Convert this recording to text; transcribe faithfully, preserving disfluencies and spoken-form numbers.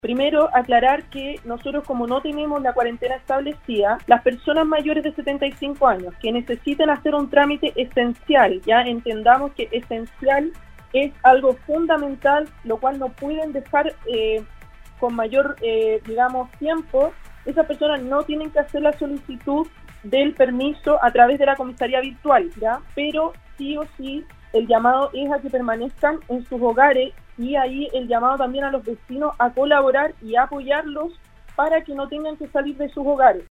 Primero, aclarar que nosotros, como no tenemos la cuarentena establecida, las personas mayores de setenta y cinco años que necesiten hacer un trámite esencial, ya entendamos que esencial es algo fundamental, lo cual no pueden dejar eh, con mayor, eh, digamos, tiempo, esas personas no tienen que hacer la solicitud del permiso a través de la comisaría virtual, ¿ya? Pero sí o sí, el llamado es a que permanezcan en sus hogares y ahí el llamado también a los vecinos a colaborar y a apoyarlos para que no tengan que salir de sus hogares.